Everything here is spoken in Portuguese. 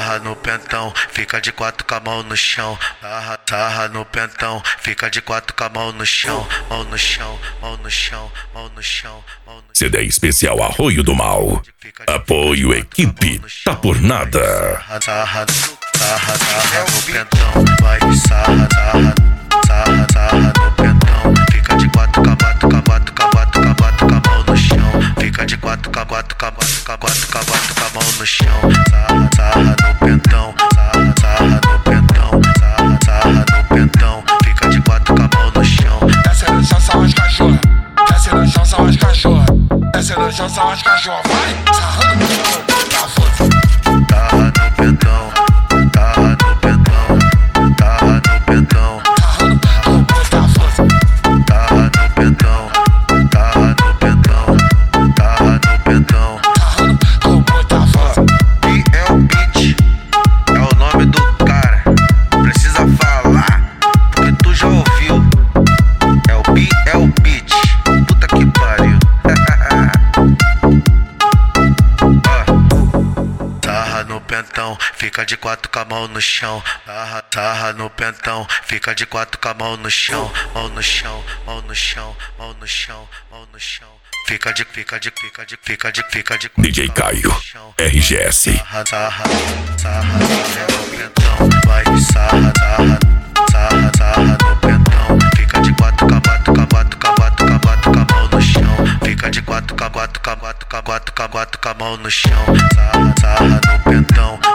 sarra no pentão, fica de quatro com a mão no chão. Sarra no pentão, fica de quatro com a mão no chão. Mão no chão, mão no chão, mão no chão, mão no chão. CD especial Arroio do Mal. Apoio equipe, tá por nada. Sarra no pentão, vai sarra no pentão, fica de quatro com a mão no chão. Fica de quatro com a mão no chão. Sarra no pentão, sarra no pentão, sarra no pentão, fica de quatro com a mão no chão. Desce no chão são as cachorras, desce no chão são as cachorras, desce no chão são as cachorras, vai sarrando no chão, tá foda. Sarra no pentão, sarra no pentão, sarra no pentão, Sarrando no tá foda. sarra no pentão, sarra no pentão, sarra no pentão. Sarrando no tá foda. E é o beat, é o nome do cara. Precisa falar, porque tu já ouviu. É o beat, puta que pariu. Sarra no pentão, fica de quatro com a mão no chão. Sarra no pentão, fica de quatro com a mão no chão. Mão no chão, mão no chão, mão no chão, mão no chão. Fica de DJ Caio, RGS. Sarra no pentão, vai sarra no pentão, fica de quatro com a mão no chão. Fica de quatro com a mão no chão. Sarra no pentão,